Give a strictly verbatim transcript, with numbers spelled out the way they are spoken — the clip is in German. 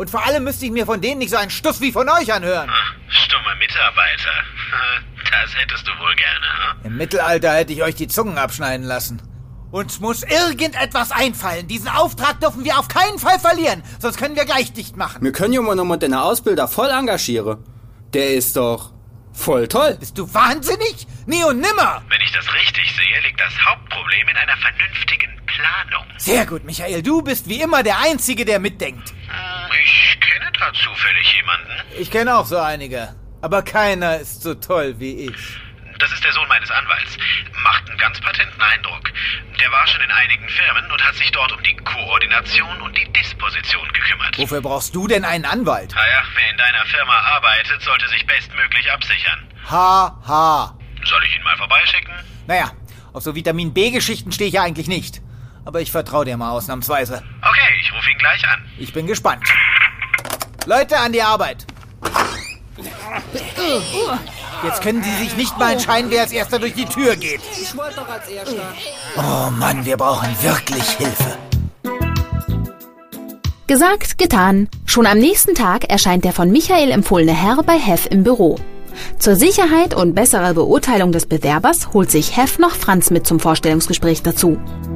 Und vor allem müsste ich mir von denen nicht so einen Stuss wie von euch anhören. Ach, stumme Mitarbeiter. Das hättest du wohl gerne, hm? Im Mittelalter hätte ich euch die Zungen abschneiden lassen. Uns muss irgendetwas einfallen. Diesen Auftrag dürfen wir auf keinen Fall verlieren. Sonst können wir gleich dicht machen. Wir können ja noch den Ausbilder voll engagieren. Der ist doch voll toll. Bist du wahnsinnig? Nie und nimmer. Wenn ich das richtig sehe, liegt das Hauptproblem in einer vernünftigen Planung. Sehr gut, Michael. Du bist wie immer der Einzige, der mitdenkt. Ich kenne da zufällig jemanden. Ich kenne auch so einige. Aber keiner ist so toll wie ich. Das ist der Sohn meines Anwalts. Macht einen ganz patenten Eindruck. Der war schon in einigen Firmen und hat sich dort um die Koordination und die Disposition gekümmert. Wofür brauchst du denn einen Anwalt? Naja, wer in deiner Firma arbeitet, sollte sich bestmöglich absichern. Ha, ha. Soll ich ihn mal vorbeischicken? Naja, auf so Vitamin-B-Geschichten stehe ich ja eigentlich nicht. Aber ich vertraue dir mal ausnahmsweise. Okay, ich rufe ihn gleich an. Ich bin gespannt. Leute, an die Arbeit. Jetzt können Sie sich nicht mal entscheiden, wer als Erster durch die Tür geht. Ich wollte doch als Erster. Oh Mann, wir brauchen wirklich Hilfe. Gesagt, getan. Schon am nächsten Tag erscheint der von Michael empfohlene Herr bei Heff im Büro. Zur Sicherheit und besserer Beurteilung des Bewerbers holt sich Heff noch Franz mit zum Vorstellungsgespräch dazu.